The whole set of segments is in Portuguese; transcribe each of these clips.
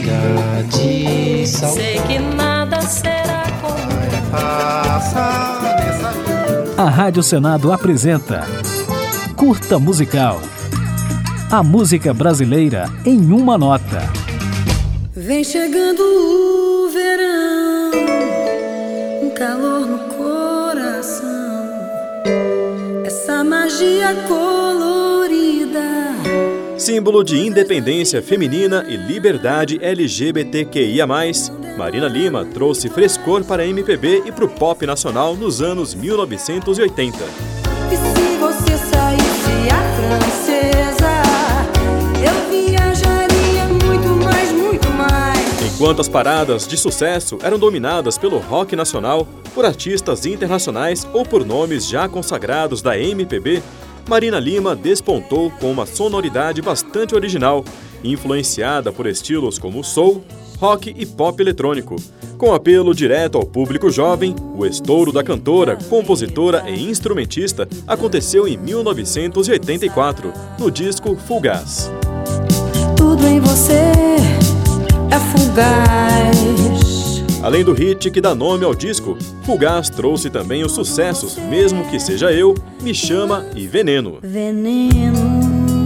de saudade. Sei que nada será como A Rádio Senado apresenta Curta Musical. A música brasileira em uma nota. Vem chegando o verão, um calor no coração, essa magia colorida. Símbolo de independência feminina e liberdade LGBTQIA+, Marina Lima trouxe frescor para a MPB e para o pop nacional nos anos 1980. E se você saísse a francesa, eu viajaria muito mais, muito mais. Enquanto as paradas de sucesso eram dominadas pelo rock nacional, por artistas internacionais ou por nomes já consagrados da MPB, Marina Lima despontou com uma sonoridade bastante original, influenciada por estilos como soul, rock e pop eletrônico. Com apelo direto ao público jovem, o estouro da cantora, compositora e instrumentista aconteceu em 1984, no disco Fugaz. Tudo em você é fugaz. Além do hit que dá nome ao disco, Fugaz trouxe também os sucessos Mesmo Que Seja Eu, Me Chama e Veneno. Veneno,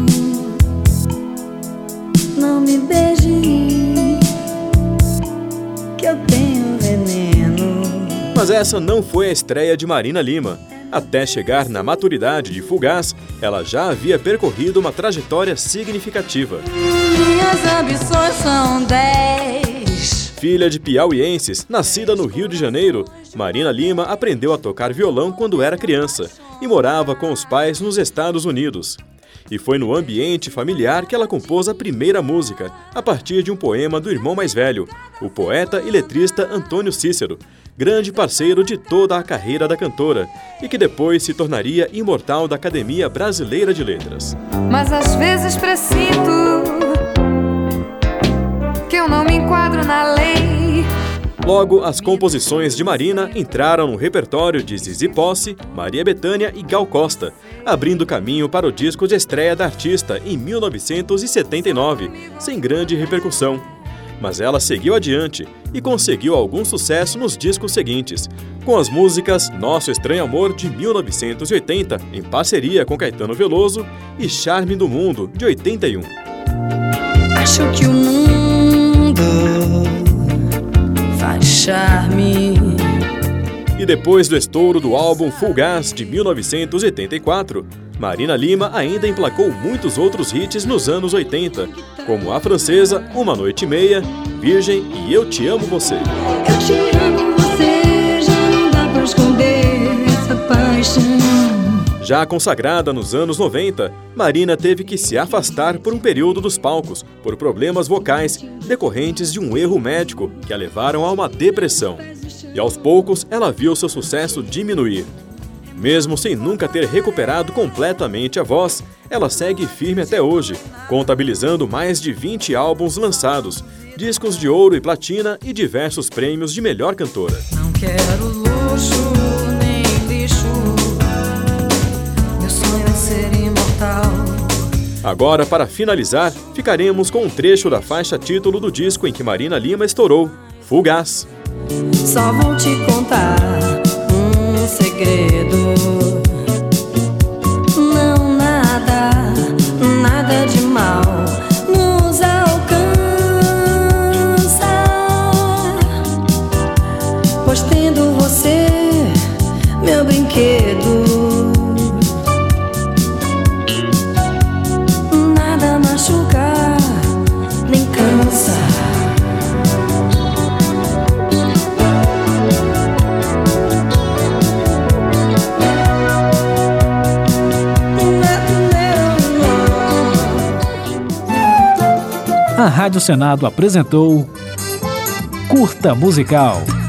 não me beije, que eu tenho veneno. Mas essa não foi a estreia de Marina Lima. Até chegar na maturidade de Fugaz, ela já havia percorrido uma trajetória significativa. Minhas ambições são 10. Filha de piauienses, nascida no Rio de Janeiro, Marina Lima aprendeu a tocar violão quando era criança e morava com os pais nos Estados Unidos. E foi no ambiente familiar que ela compôs a primeira música, a partir de um poema do irmão mais velho, o poeta e letrista Antônio Cícero, grande parceiro de toda a carreira da cantora, e que depois se tornaria imortal da Academia Brasileira de Letras. Mas às vezes presinto que eu não me enquadro na lei. Logo, as composições de Marina entraram no repertório de Zizi Posse, Maria Bethânia e Gal Costa, abrindo caminho para o disco de estreia da artista em 1979, sem grande repercussão. Mas ela seguiu adiante e conseguiu algum sucesso nos discos seguintes, com as músicas Nosso Estranho Amor, de 1980, em parceria com Caetano Veloso, e Charme do Mundo, de 81. Acho que o mundo faz charme. E depois do estouro do álbum Fugaz, de 1984, Marina Lima ainda emplacou muitos outros hits nos anos 80, como A Francesa, Uma Noite e Meia, Virgem e Eu Te Amo Você. Eu te amo você, já não dá pra esconder essa paixão. Já consagrada nos anos 90, Marina teve que se afastar por um período dos palcos, por problemas vocais decorrentes de um erro médico que a levaram a uma depressão. E aos poucos ela viu seu sucesso diminuir. Mesmo sem nunca ter recuperado completamente a voz, ela segue firme até hoje, contabilizando mais de 20 álbuns lançados, discos de ouro e platina e diversos prêmios de melhor cantora. Não quero luxo nem lixo, meu sonho é ser imortal. Agora, para finalizar, ficaremos com um trecho da faixa título do disco em que Marina Lima estourou, Fugaz. Só vou te contar um segredo. Não nada de mal nos alcança, pois tendo você, meu brinquedo, nada machuca nem cansa. A Rádio Senado apresentou Curta Musical.